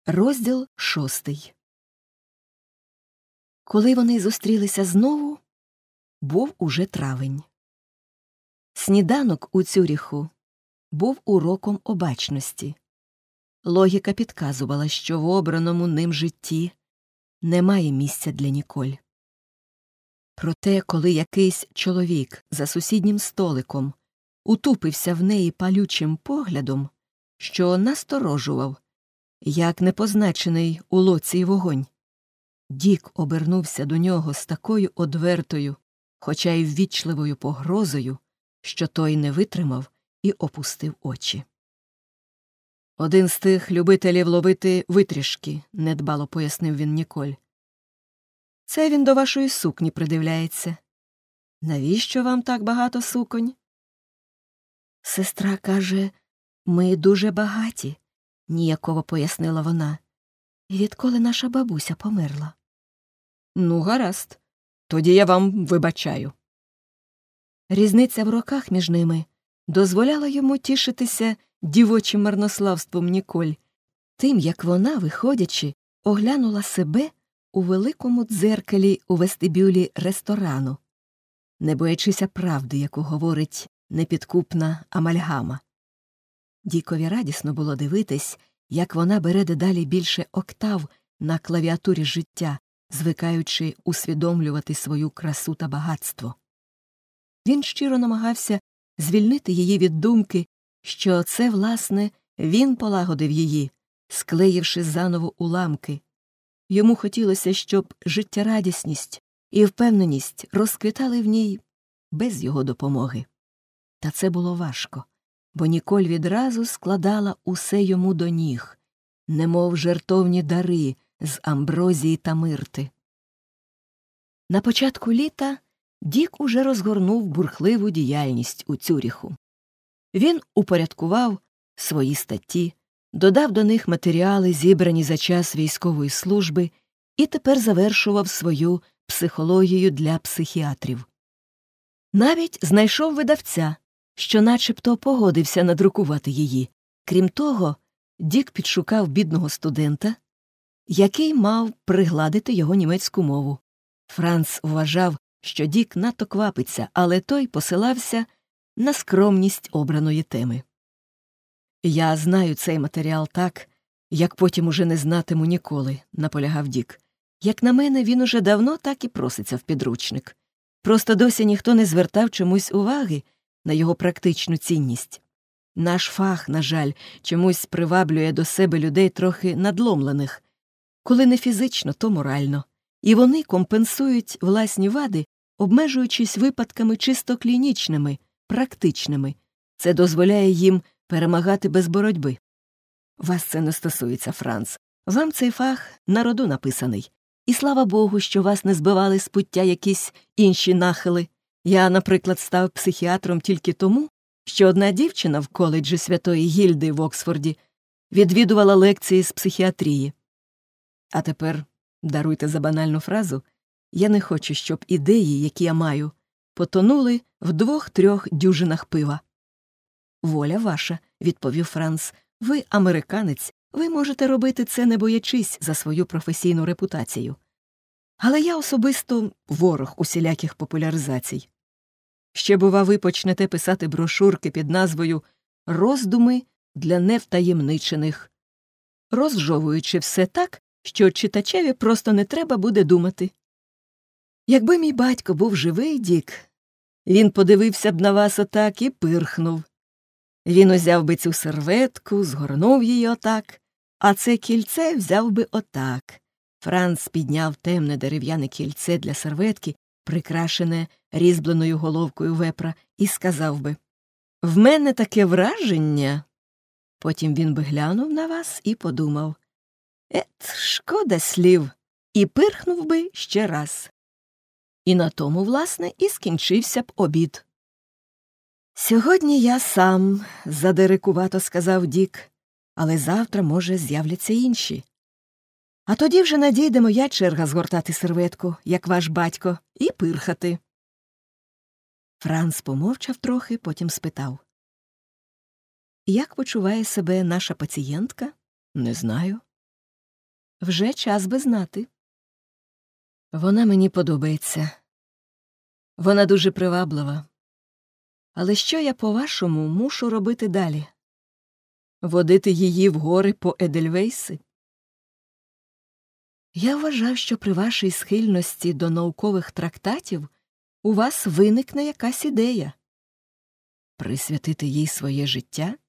Розділ 6. Коли вони зустрілися знову, був уже травень. Сніданок у Цюріху був уроком обачності. Логіка підказувала, що в обраному ним житті немає місця для Ніколь. Проте, коли якийсь чоловік за сусіднім столиком утупився в неї палючим поглядом, що насторожував, як непозначений у лоці вогонь, Дік обернувся до нього з такою одвертою, хоча й ввічливою погрозою, що той не витримав і опустив очі. «Один з тих любителів ловити витрішки», – недбало пояснив він Ніколь. «Це він до вашої сукні придивляється. Навіщо вам так багато суконь?» «Сестра каже, ми дуже багаті», – ніяково пояснила вона. «Відколи наша бабуся померла». «Ну, гаразд. Тоді я вам вибачаю». Різниця в роках між ними дозволяла йому тішитися дівочим марнославством Ніколь, тим, як вона, виходячи, оглянула себе у великому дзеркалі у вестибюлі ресторану, не боячися правди, яку говорить непідкупна амальгама. Дікові радісно було дивитись, як вона бере дедалі більше октав на клавіатурі життя, звикаючи усвідомлювати свою красу та багатство. Він щиро намагався звільнити її від думки, що це, власне, він полагодив її, склеївши заново уламки. Йому хотілося, щоб життєрадісність і впевненість розквітали в ній без його допомоги. Та це було важко, бо Ніколь відразу складала усе йому до ніг, немов жертовні дари з амброзії та мирти. На початку літа Дік уже розгорнув бурхливу діяльність у Цюріху. Він упорядкував свої статті, додав до них матеріали, зібрані за час військової служби, і тепер завершував свою психологію для психіатрів. Навіть знайшов видавця, що начебто погодився надрукувати її. Крім того, Дік підшукав бідного студента, який мав пригладити його німецьку мову. Франц вважав, що Дік надто квапиться, але той посилався на скромність обраної теми. «Я знаю цей матеріал так, як потім уже не знатиму ніколи», – наполягав Дік. «Як на мене, він уже давно так і проситься в підручник. Просто досі ніхто не звертав чомусь уваги на його практичну цінність. Наш фах, на жаль, чомусь приваблює до себе людей трохи надломлених, коли не фізично, то морально. І вони компенсують власні вади, обмежуючись випадками чисто клінічними, практичними. Це дозволяє їм перемагати без боротьби. Вас це не стосується, Франц. Вам цей фах на роду написаний. І слава Богу, що вас не збивали з пуття якісь інші нахили. Я, наприклад, став психіатром тільки тому, що одна дівчина в коледжі Святої Гільди в Оксфорді відвідувала лекції з психіатрії. А тепер, даруйте за банальну фразу, я не хочу, щоб ідеї, які я маю, потонули в 2-3 дюжинах пива. «Воля ваша», – відповів Франц. «Ви американець, ви можете робити це, не боячись за свою професійну репутацію. Але я особисто ворог усіляких популяризацій. Ще, бува, ви почнете писати брошурки під назвою «Роздуми для невтаємничених», розжовуючи все так, що читачеві просто не треба буде думати. Якби мій батько був живий, Дік, він подивився б на вас отак і пирхнув. Він узяв би цю серветку, згорнув її отак, а це кільце взяв би отак». Франц підняв темне дерев'яне кільце для серветки, прикрашене різьбленою головкою вепра, і сказав би: «В мене таке враження». Потім він би глянув на вас і подумав: шкода слів», і пирхнув би ще раз. І на тому, власне, і скінчився б обід. «Сьогодні я сам», – задирикувато сказав Дік, «але завтра, може, з'являться інші. А тоді вже надійде моя черга згортати серветку, як ваш батько, і пирхати». Франц помовчав трохи, потім спитав: «Як почуває себе наша пацієнтка?» «Не знаю». Вже час би знати. Вона мені подобається. Вона дуже приваблива. Але що я, по-вашому, мушу робити далі? Водити її в гори по Едельвейси? Я вважав, що при вашій схильності до наукових трактатів у вас виникне якась ідея. Присвятити їй своє життя?